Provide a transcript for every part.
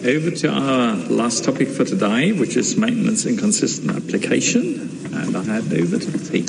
over to our last topic for today, which is maintenance and consistent application. And I hand over to the team.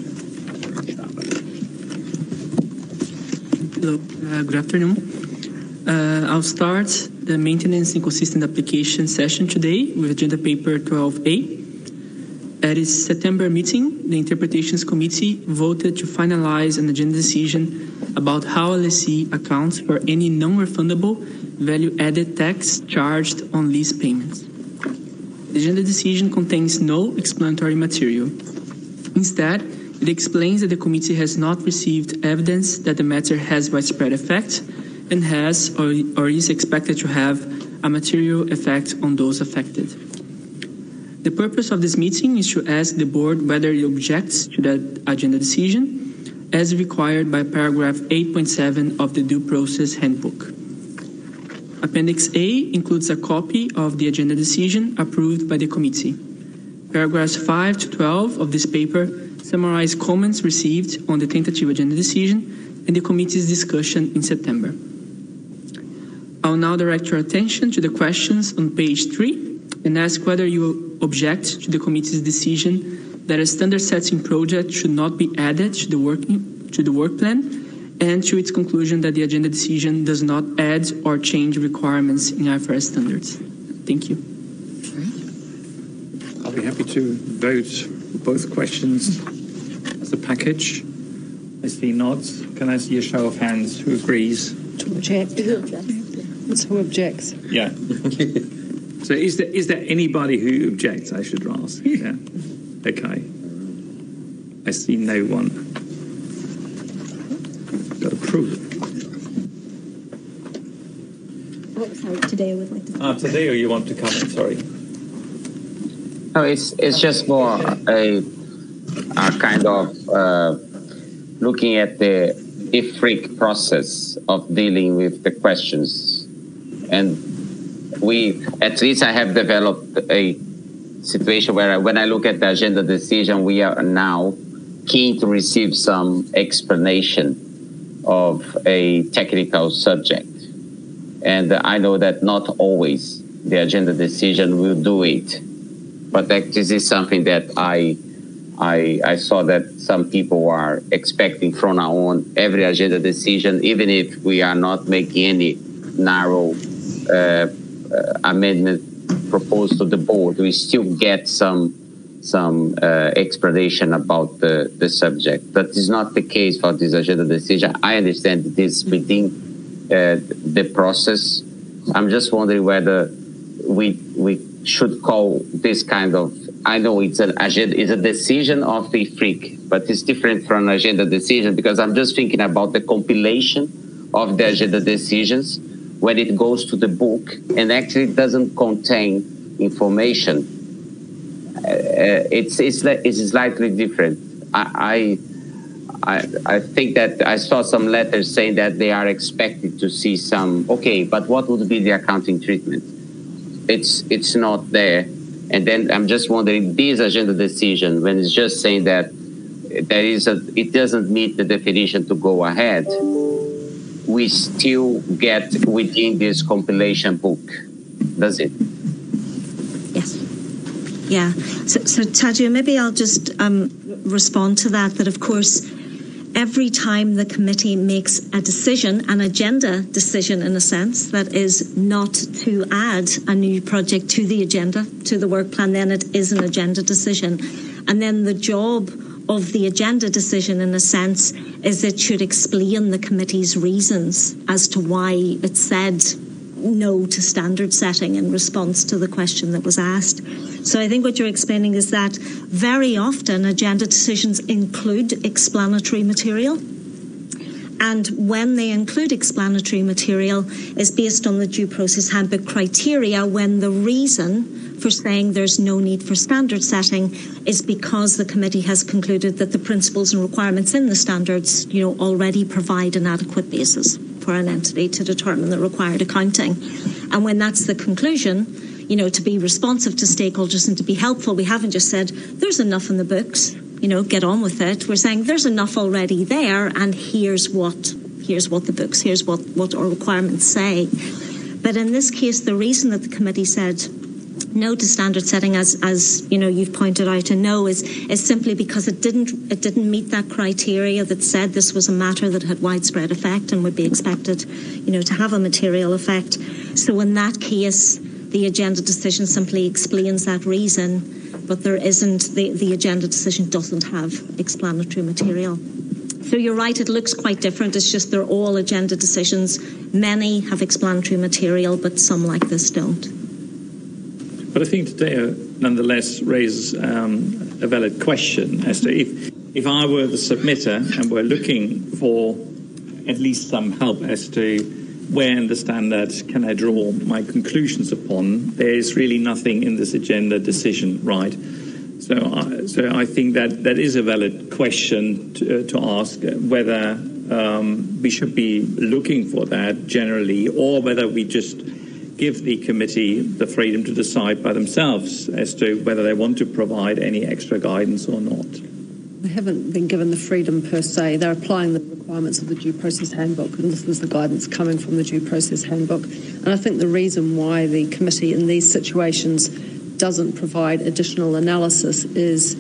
Hello, good afternoon. I'll start the maintenance and consistent application session today with agenda paper 12A. At its September meeting, the Interpretations Committee voted to finalize an agenda decision about how LSE accounts for any non-refundable value-added tax charged on lease payments. The agenda decision contains no explanatory material. Instead, it explains that the committee has not received evidence that the matter has widespread effect and has or is expected to have a material effect on those affected. The purpose of this meeting is to ask the board whether it objects to that agenda decision as required by paragraph 8.7 of the Due Process Handbook. Appendix A includes a copy of the agenda decision approved by the committee. Paragraphs 5 to 12 of this paper summarize comments received on the tentative agenda decision and the committee's discussion in September. I'll now direct your attention to the questions on page 3 and ask whether you object to the committee's decision that a standard setting project should not be added to the work plan and to its conclusion that the agenda decision does not add or change requirements in IFRS standards. Thank you. I'll be happy to vote both questions as a package. I see nods. Can I see a show of hands who agrees? To object. Who objects? Yeah. So is there anybody who objects, I should ask? Yeah. Okay. I see no one. Got approval. Oh, sorry, Tadeo would like to comment. Tadeo, you want to comment, sorry. No, it's just more a kind of looking at the IFRIC process of dealing with the questions. And at least I have developed a situation where when I look at the agenda decision, we are now keen to receive some explanation of a technical subject. And I know that not always the agenda decision will do it. But this is something that I saw that some people are expecting from now on every agenda decision, even if we are not making any narrow amendment proposed to the board, we still get some explanation about the subject. That is not the case for this agenda decision. I understand it is within the process. I'm just wondering whether we should call this kind of, I know it's a decision of the IFRIC, but it's different from an agenda decision because I'm just thinking about the compilation of the agenda decisions when it goes to the book and actually doesn't contain information. It's slightly different. I think that I saw some letters saying that they are expected to see some, okay, but what would be the accounting treatment? It's not there. And then I'm just wondering, this agenda decision, when it's just saying that it doesn't meet the definition to go ahead, we still get within this compilation book, does it? Yes. Yeah. So Tadeo, maybe I'll just respond to that of course, every time the committee makes a decision, an agenda decision in a sense, that is not to add a new project to the agenda, to the work plan, then it is an agenda decision. And then the job of the agenda decision, in a sense, is it should explain the committee's reasons as to why it said no to standard setting in response to the question that was asked. So I think what you're explaining is that very often agenda decisions include explanatory material. And when they include explanatory material is based on the Due Process Handbook criteria when the reason for saying there's no need for standard setting is because the committee has concluded that the principles and requirements in the standards, already provide an adequate basis for an entity to determine the required accounting. And when that's the conclusion, to be responsive to stakeholders and to be helpful, we haven't just said, there's enough in the books, get on with it. We're saying there's enough already there, and here's what the books, here's what our requirements say. But in this case, the reason that the committee said no to standard setting, as you know, you've pointed out, and no is simply because it didn't meet that criteria that said this was a matter that had widespread effect and would be expected, you know, to have a material effect. So in that case, the agenda decision simply explains that reason, but there isn't, the agenda decision doesn't have explanatory material. So you're right, it looks quite different. It's just they're all agenda decisions. Many have explanatory material, but some like this don't. But I think today, nonetheless, raises a valid question as to if I were the submitter and were looking for at least some help as to where in the standard can I draw my conclusions upon, there is really nothing in this agenda decision, right? So I think that is a valid question to ask, whether we should be looking for that generally, or whether we just give the committee the freedom to decide by themselves as to whether they want to provide any extra guidance or not. They haven't been given the freedom per se. They're applying the requirements of the Due Process Handbook, and this was the guidance coming from the Due Process Handbook. And I think the reason why the committee in these situations doesn't provide additional analysis is,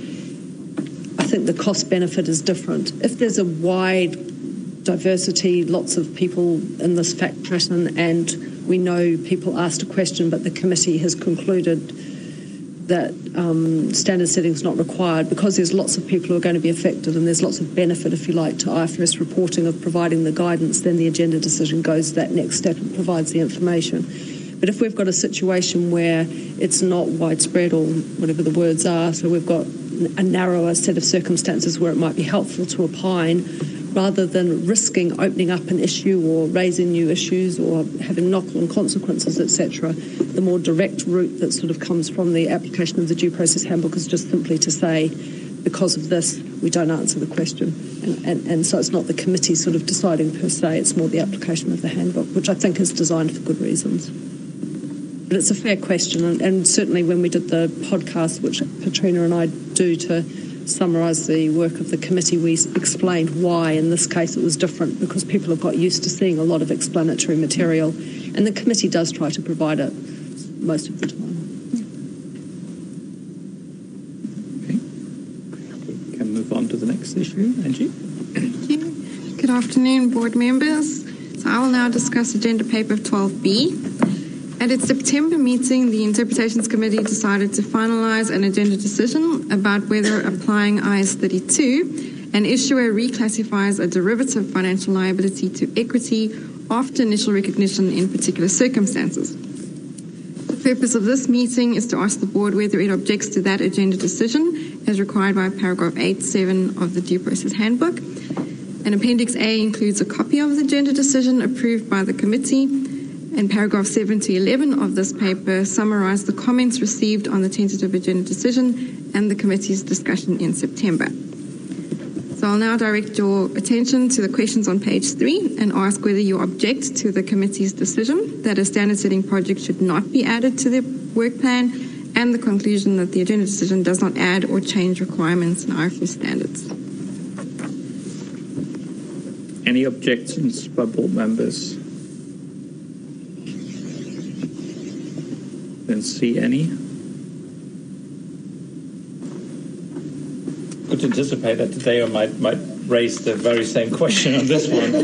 I think the cost benefit is different. If there's a wide diversity, lots of people in this fact pattern, and we know people asked a question, but the committee has concluded that standard setting is not required, because there's lots of people who are going to be affected and there's lots of benefit, if you like, to IFRS reporting of providing the guidance, then the agenda decision goes that next step and provides the information. But if we've got a situation where it's not widespread, or whatever the words are, so we've got a narrower set of circumstances where it might be helpful to opine, rather than risking opening up an issue or raising new issues or having knock-on consequences, etc., the more direct route that sort of comes from the application of the Due Process Handbook is just simply to say, because of this, we don't answer the question. And so it's not the committee sort of deciding per se, it's more the application of the handbook, which I think is designed for good reasons. But it's a fair question, and certainly when we did the podcast, which Katrina and I do to summarise the work of the committee, we explained why in this case it was different, because people have got used to seeing a lot of explanatory material, and the committee does try to provide it most of the time. Okay. We can move on to the next issue. Angie? Thank you. Good afternoon, board members. So I will now discuss agenda paper 12B. At its September meeting, the Interpretations Committee decided to finalise an agenda decision about whether applying IAS 32, an issuer reclassifies a derivative financial liability to equity after initial recognition in particular circumstances. The purpose of this meeting is to ask the board whether it objects to that agenda decision as required by paragraph 8.7 of the Due Process Handbook. And Appendix A includes a copy of the agenda decision approved by the committee. And paragraph 7 to 11 of this paper summarise the comments received on the tentative agenda decision and the committee's discussion in September. So I'll now direct your attention to the questions on page 3 and ask whether you object to the committee's decision that a standard setting project should not be added to the work plan, and the conclusion that the agenda decision does not add or change requirements in IFRS standards. Any objections by board members? Don't see any. Could anticipate that today I might raise the very same question on this one.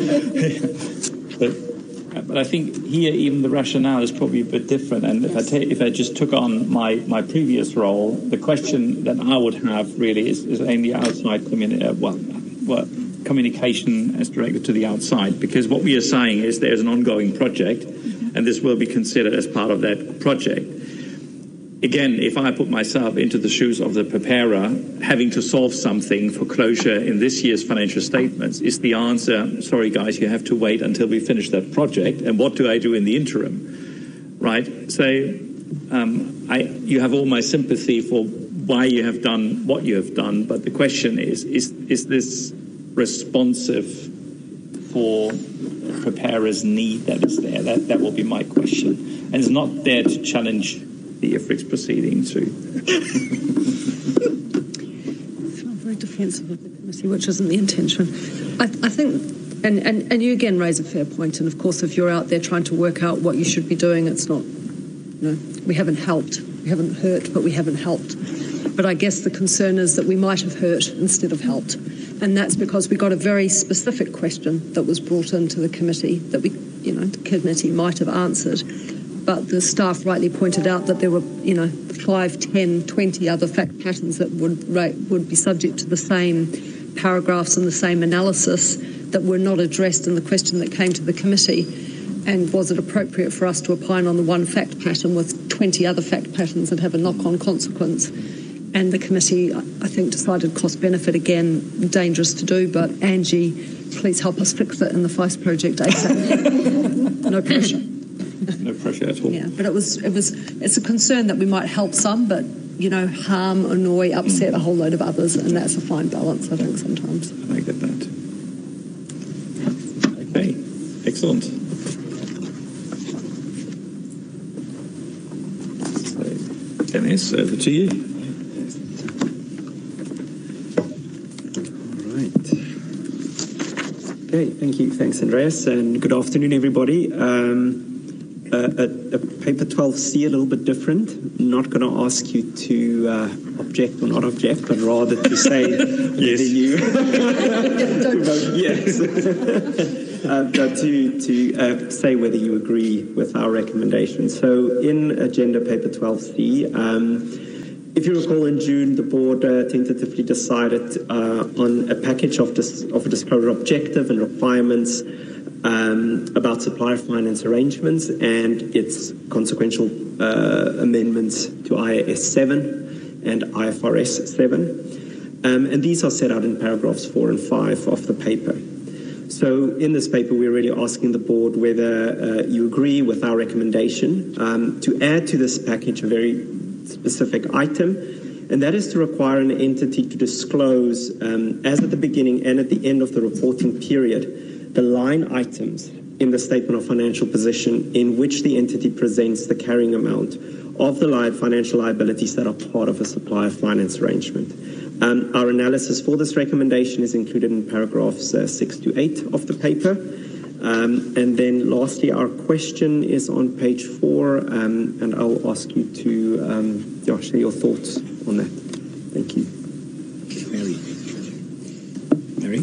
but I think here even the rationale is probably a bit different. And if I just took on my previous role, the question that I would have really is only outside communication as directed to the outside, because what we are saying is there's an ongoing project, and this will be considered as part of that project. Again, if I put myself into the shoes of the preparer, having to solve something for closure in this year's financial statements, is the answer, sorry guys, you have to wait until we finish that project, and what do I do in the interim, right? So you have all my sympathy for why you have done what you have done, but the question is this responsive for the preparer's need that is there? That will be my question. And it's not there to challenge the IFRIX proceedings. I feel very defensive of the committee, which isn't the intention. I think And you again raise a fair point. And of course, if you're out there trying to work out what you should be doing, it's not, we haven't helped. We haven't hurt, but we haven't helped. But I guess the concern is that we might have hurt instead of helped. And that's because we got a very specific question that was brought into the committee that the committee might have answered. But the staff rightly pointed out that there were, 5, 10, 20 other fact patterns that would be subject to the same paragraphs and the same analysis that were not addressed in the question that came to the committee. And was it appropriate for us to opine on the one fact pattern with 20 other fact patterns that have a knock-on consequence? And the committee, I think, decided cost-benefit, again, dangerous to do, but Angie, please help us fix it in the FICE project ASAP. No pressure. No pressure at all. Yeah, but it's a concern that we might help some, but, harm, annoy, upset a whole load of others, and that's a fine balance, I think, sometimes. I get that. Okay, excellent. So, Dennis, over to you. Okay, thank you. Thanks, Andreas, and good afternoon, everybody. Paper 12C, a little bit different. I'm not going to ask you to object or not object, but rather to say yes. you vote yes. To say whether you agree with our recommendation. So in Agenda Paper 12C, if you recall, in June, the board tentatively decided on a package of a disclosure objective and requirements about supplier finance arrangements and its consequential amendments to IAS 7 and IFRS 7. And these are set out in paragraphs 4 and 5 of the paper. So in this paper, we're really asking the board whether you agree with our recommendation to add to this package a very specific item, and that is to require an entity to disclose, as at the beginning and at the end of the reporting period, the line items in the statement of financial position in which the entity presents the carrying amount of the financial liabilities that are part of a supplier finance arrangement. Our analysis for this recommendation is included in paragraphs 6 to 8 of the paper. And then lastly, our question is on page 4, and I'll ask you to share your thoughts on that. Thank you. Mary?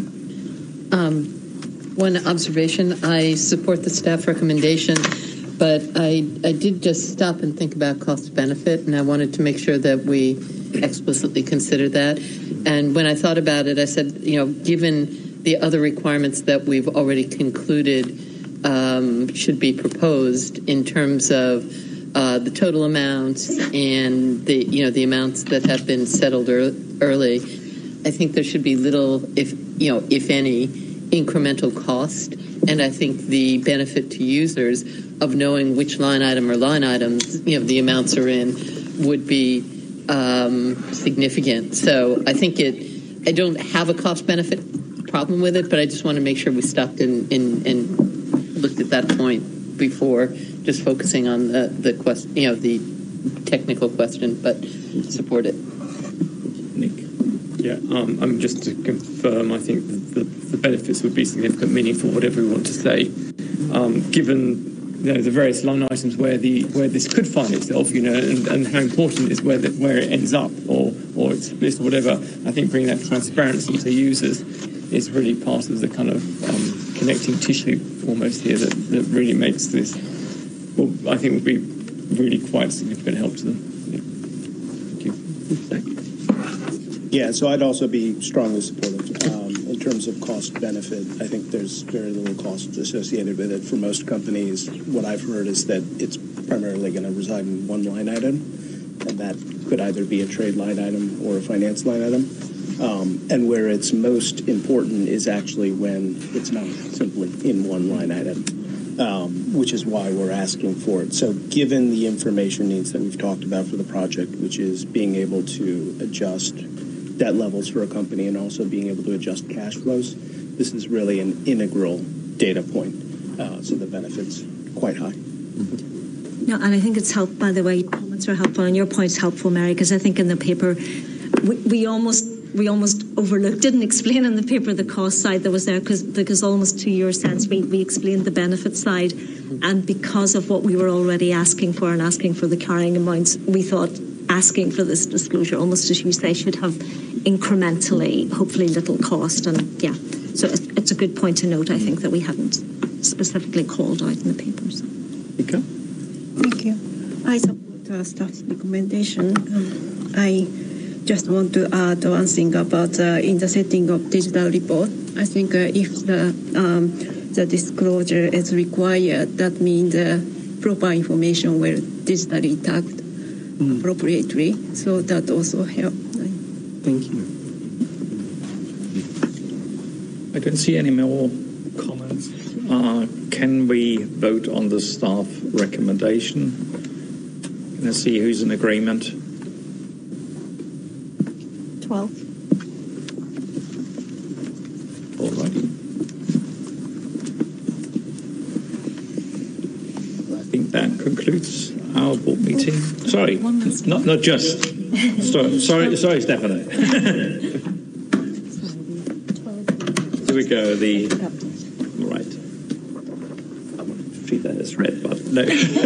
One observation, I support the staff recommendation, but I did just stop and think about cost-benefit, and I wanted to make sure that we explicitly consider that. And when I thought about it, I said, given the other requirements that we've already concluded should be proposed in terms of the total amounts and the amounts that have been settled early, I think there should be little, if any, incremental cost. And I think the benefit to users of knowing which line item or line items the amounts are in would be significant. So I think I don't have a cost benefit problem with it, but I just want to make sure we stopped and looked at that point before just focusing on the question, the technical question, but support it. Nick? Yeah, I'm just to confirm, I think the benefits would be significant, meaningful, whatever we want to say. Given the various line items where this could find itself, and how important it is where it ends up or it's split or whatever, I think bringing that transparency to users is really part of the kind of connecting tissue almost here that really makes this, I think would be really quite significant help to them. Yeah. Thank you. Yeah, so I'd also be strongly supportive in terms of cost benefit. I think there's very little cost associated with it. For most companies, what I've heard is that it's primarily going to reside in one line item, and that could either be a trade line item or a finance line item. And where it's most important is actually when it's not simply in one line item, which is why we're asking for it. So given the information needs that we've talked about for the project, which is being able to adjust debt levels for a company and also being able to adjust cash flows, this is really an integral data point. So the benefit's quite high. No, and I think it's helpful, by the way, comments are helpful, and your point's helpful, Mary, because I think in the paper we almost we almost overlooked, didn't explain in the paper the cost side that was there, because almost to your sense, we explained the benefit side, and because of what we were already asking for and asking for the carrying amounts, we thought asking for this disclosure, almost as you say, should have incrementally, hopefully little cost. And yeah, so it's a good point to note, I think, that we hadn't specifically called out in the papers. Okay. Thank you. I support the staff's recommendation. I just want to add one thing about in the setting of digital report. I think if the disclosure is required, that means proper information will digitally tagged appropriately. So that also helps. Thank you. I don't see any more comments. Can we vote on the staff recommendation? Let's see who's in agreement. 12. All right. I think that concludes our board meeting. Sorry, not just. Sorry, Stefano. Here we go. Right. I want to treat that as red, but no.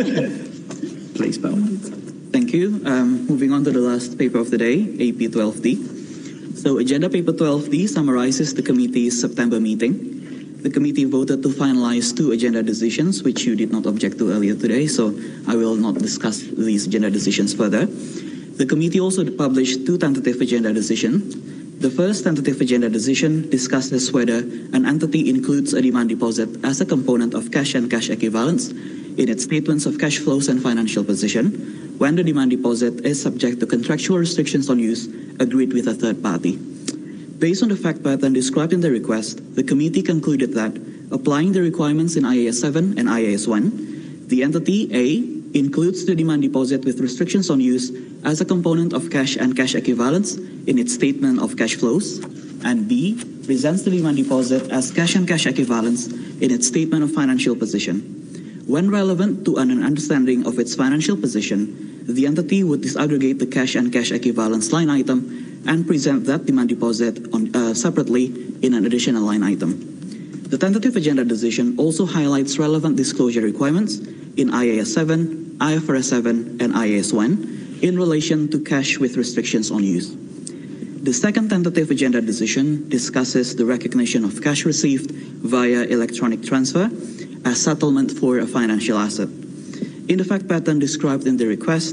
Please, Paul. Thank you. Moving on to the last paper of the day, AP 12D. So agenda paper 12D summarizes the committee's September meeting. The committee voted to finalize 2 agenda decisions, which you did not object to earlier today, so I will not discuss these agenda decisions further. The committee also published 2 tentative agenda decisions. The first tentative agenda decision discusses whether an entity includes a demand deposit as a component of cash and cash equivalents in its statements of cash flows and financial position, when the demand deposit is subject to contractual restrictions on use agreed with a third party. Based on the fact pattern described in the request, the committee concluded that, applying the requirements in IAS 7 and IAS 1, the entity A includes the demand deposit with restrictions on use as a component of cash and cash equivalents in its statement of cash flows, and B presents the demand deposit as cash and cash equivalents in its statement of financial position. When relevant to an understanding of its financial position, the entity would disaggregate the cash and cash equivalents line item and present that demand deposit separately in an additional line item. The tentative agenda decision also highlights relevant disclosure requirements in IAS 7, IFRS 7, and IAS 1 in relation to cash with restrictions on use. The second tentative agenda decision discusses the recognition of cash received via electronic transfer as settlement for a financial asset. In the fact pattern described in the request,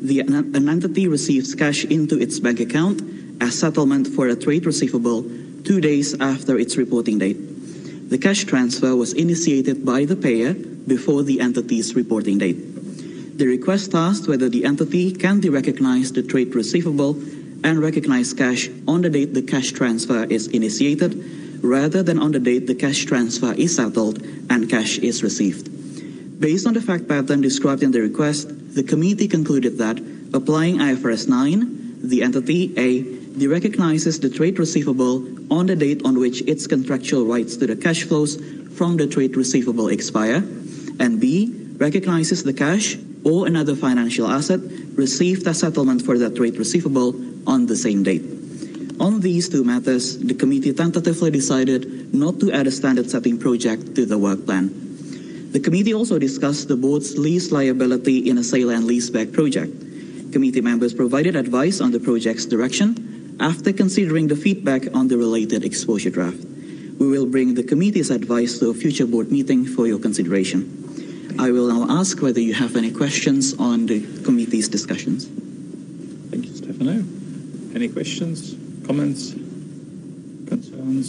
an entity receives cash into its bank account as settlement for a trade receivable 2 days after its reporting date. The cash transfer was initiated by the payer before the entity's reporting date. The request asked whether the entity can derecognize the trade receivable and recognize cash on the date the cash transfer is initiated, rather than on the date the cash transfer is settled and cash is received. Based on the fact pattern described in the request, the committee concluded that, applying IFRS 9, the entity A derecognizes the trade receivable on the date on which its contractual rights to the cash flows from the trade receivable expire, and B recognizes the cash or another financial asset received as settlement for that trade receivable on the same date. On these 2 matters, the committee tentatively decided not to add a standard setting project to the work plan. The committee also discussed the board's lease liability in a sale and leaseback project. Committee members provided advice on the project's direction after considering the feedback on the related exposure draft. We will bring the committee's advice to a future board meeting for your consideration. I will now ask whether you have any questions on the committee's discussions. Thank you, Stefano. Any questions, comments, concerns?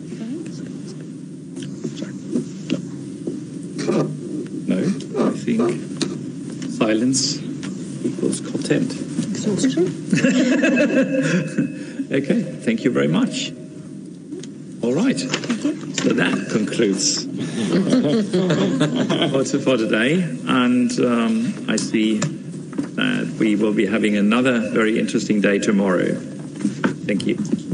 No, I think silence equals content. Exhaustion. Okay, thank you very much. All right. So that concludes for today, and I see that we will be having another very interesting day tomorrow. Thank you.